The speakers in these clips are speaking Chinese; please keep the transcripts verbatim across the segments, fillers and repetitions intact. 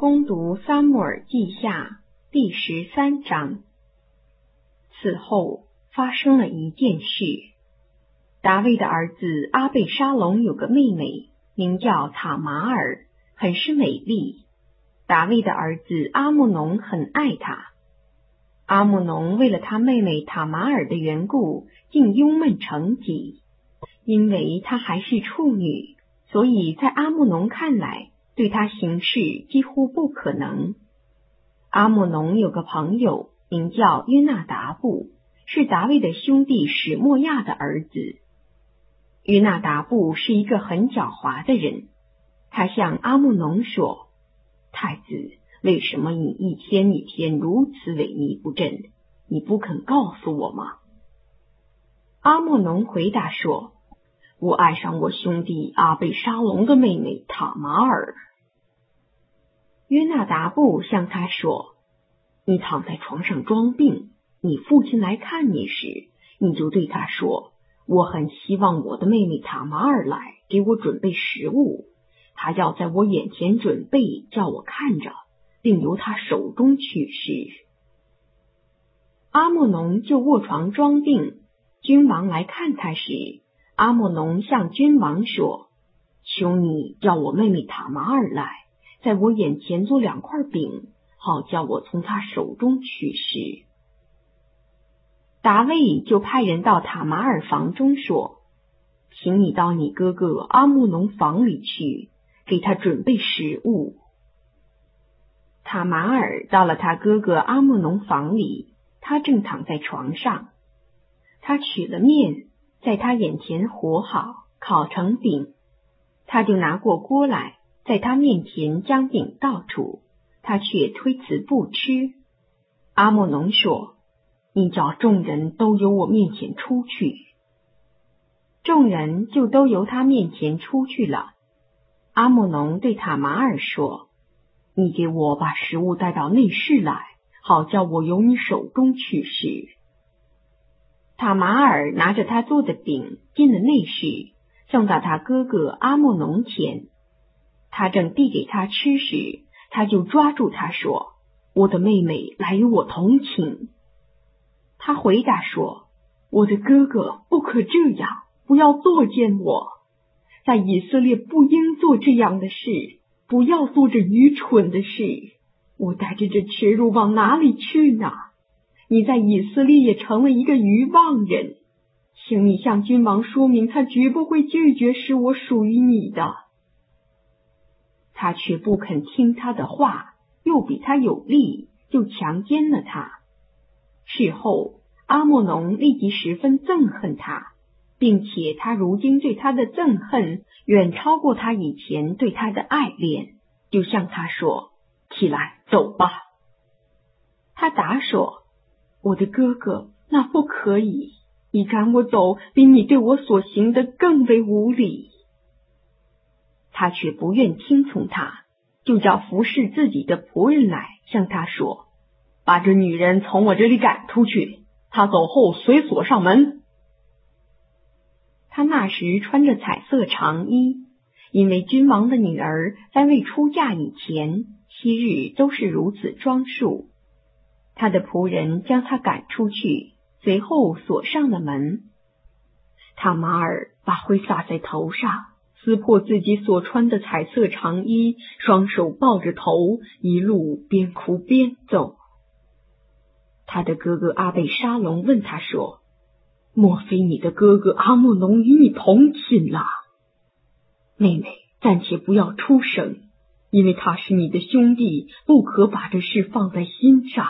攻读撒母耳记下第十三章。此后发生了一件事。大卫的儿子阿贝沙龙有个妹妹，名叫塔玛尔，很是美丽。大卫的儿子阿慕农很爱她。阿慕农为了他妹妹塔玛尔的缘故，竟忧闷成疾。因为她还是处女，所以在阿慕农看来，对她行事几乎不可能。阿慕农有个朋友，名叫约纳达布，是大卫的兄弟史莫亚的儿子。约纳达布是一个很狡猾的人，他向阿慕农说：“太子，为什么你一天一天如此萎靡不振？你不肯告诉我吗？”阿慕农回答说：“我爱上我兄弟阿贝沙龙的妹妹塔玛尔。”约纳达布向他说：“你躺在床上装病，你父亲来看你时，你就对他说，我很希望我的妹妹塔玛尔来给我准备食物，她要在我眼前准备，叫我看着，并由她手中取食。”阿慕农就卧床装病。君王来看他时，阿慕农向君王说：“求你叫我妹妹塔玛尔来，在我眼前做两块饼，好叫我从她手中取食。”大卫就派人到塔玛尔房中说：“请你到你哥哥阿慕农房里去，给他准备食物。”塔玛尔到了他哥哥阿慕农房里，他正躺在床上。他取了面，在他眼前和好，烤成饼。他就拿过锅来，在他面前将饼倒出，他却推辞不吃。阿慕农说：“你叫众人都由我面前出去。”众人就都由他面前出去了。阿慕农对塔玛尔说：“你给我把食物带到内室来，好叫我由你手中取食。”塔玛尔拿着他做的饼进了内室，送到他哥哥阿慕农前。他正递给他吃时，他就抓住他说：“我的妹妹来与我同寝。”他回答说：“我的哥哥，不可这样，不要作践我。在以色列不应做这样的事，不要做这愚蠢的事。我带着这耻辱往哪里去呢？你在以色列也成了一个愚妄人，请你向君王说明，他绝不会拒绝使我属于你的。”他却不肯听他的话，又比他有力，就强奸了他。事后阿慕农立即十分憎恨他，并且他如今对他的憎恨远超过他以前对他的爱恋，就向他说：“起来，走吧。”他答说：“我的哥哥，那不可以，你赶我走，比你对我所行的更为无礼。”他却不愿听从他，就叫服侍自己的仆人来，向他说：“把这女人从我这里赶出去，她走后随锁上门。”他那时穿着彩色长衣，因为君王的女儿在未出嫁以前，昔日都是如此装束。他的仆人将他赶出去，随后锁上了门。塔玛尔把灰撒在头上，撕破自己所穿的彩色长衣，双手抱着头，一路边哭边走。他的哥哥阿贝沙龙问他说：“莫非你的哥哥阿慕农与你同寝了？妹妹，暂且不要出声，因为他是你的兄弟，不可把这事放在心上。”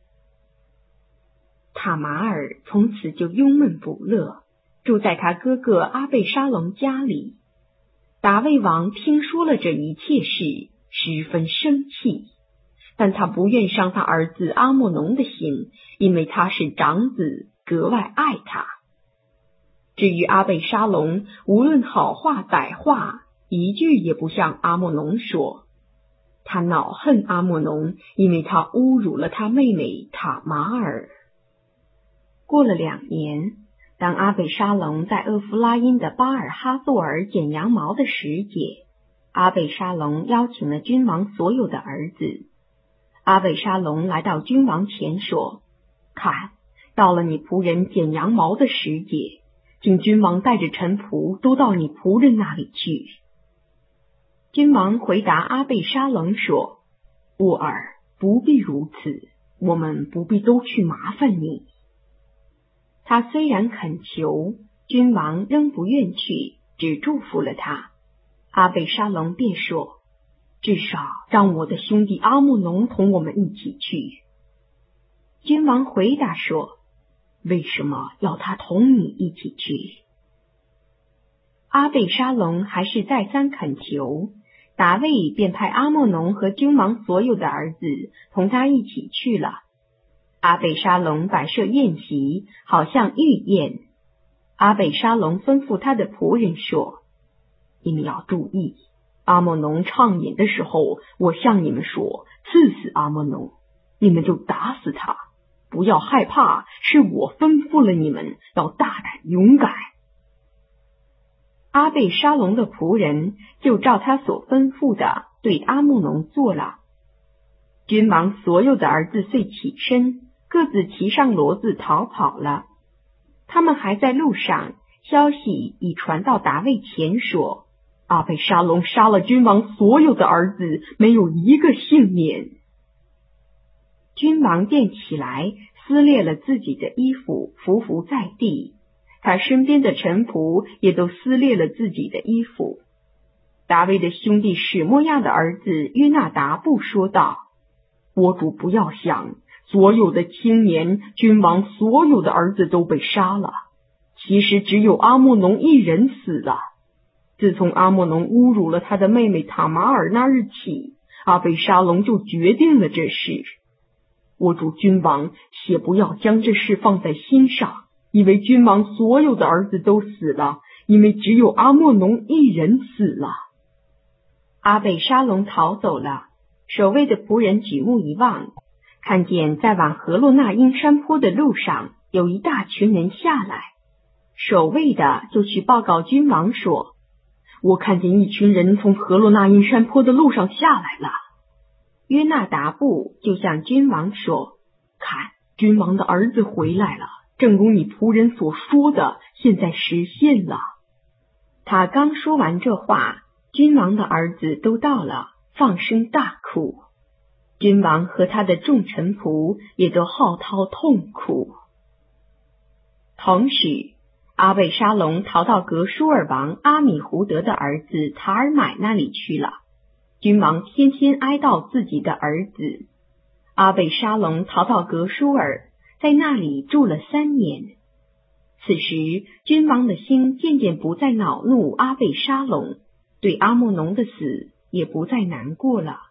塔玛尔从此就忧闷不乐，住在他哥哥阿贝沙龙家里。大卫王听说了这一切事，十分生气，但他不愿伤他儿子阿慕农的心，因为他是长子，格外爱他。至于阿贝沙龙，无论好话歹话，一句也不向阿慕农说。他恼恨阿慕农，因为他侮辱了他妹妹塔玛尔。过了两年，当阿贝沙龙在厄弗拉因的巴尔哈作尔剪羊毛的时节， 阿贝沙龙邀请了君王所有的儿子。阿贝沙龙来到君王前说：看，到了你仆人剪羊毛的时节，请君王带着臣仆都到你仆人那里去。君王回答阿贝沙龙说：吾儿，不必如此，我们不必都去麻烦你。他虽然恳求，君王仍不愿去，只祝福了他。阿贝沙龙便说：至少让我的兄弟阿慕农同我们一起去。君王回答说：为什么要他同你一起去？阿贝沙龙还是再三恳求，达卫便派阿慕农和君王所有的儿子同他一起去了。阿贝沙龙摆设宴席，好像御宴。阿贝沙龙吩咐他的仆人说：你们要注意，阿慕农唱演的时候，我向你们说，刺死阿慕农，你们就打死他，不要害怕，是我吩咐了你们，要大胆勇敢。阿贝沙龙的仆人就照他所吩咐的对阿慕农做了。君王所有的儿子遂起身，各自骑上骡子逃跑了。他们还在路上，消息已传到达卫前说：阿贝沙龙杀了君王所有的儿子，没有一个幸免。君王便起来，撕裂了自己的衣服，伏伏在地。他身边的臣仆也都撕裂了自己的衣服。达卫的兄弟史莫亚的儿子约纳达布说道：我主不要想，所有的青年，君王所有的儿子都被杀了，其实只有阿慕农一人死了。自从阿慕农侮辱了他的妹妹塔马尔那日起，阿贝沙龙就决定了这事。我主君王且不要将这事放在心上，因为君王所有的儿子都死了，因为只有阿慕农一人死了。阿贝沙龙逃走了，守卫的仆人举目一望，看见在往荷洛那因山坡的路上有一大群人下来。守卫的就去报告君王说：我看见一群人从荷洛那因山坡的路上下来了。约纳达布就向君王说：看，君王的儿子回来了，正如你仆人所说的，现在实现了。他刚说完这话，君王的儿子都到了，放声大哭。君王和他的众臣仆也都嚎啕痛哭。同时，阿贝沙龙逃到格舒尔王阿米胡德的儿子塔尔买那里去了。君王天天哀悼自己的儿子。阿贝沙龙逃到格舒尔，在那里住了三年。此时，君王的心渐渐不再恼怒阿贝沙龙，对阿慕农的死也不再难过了。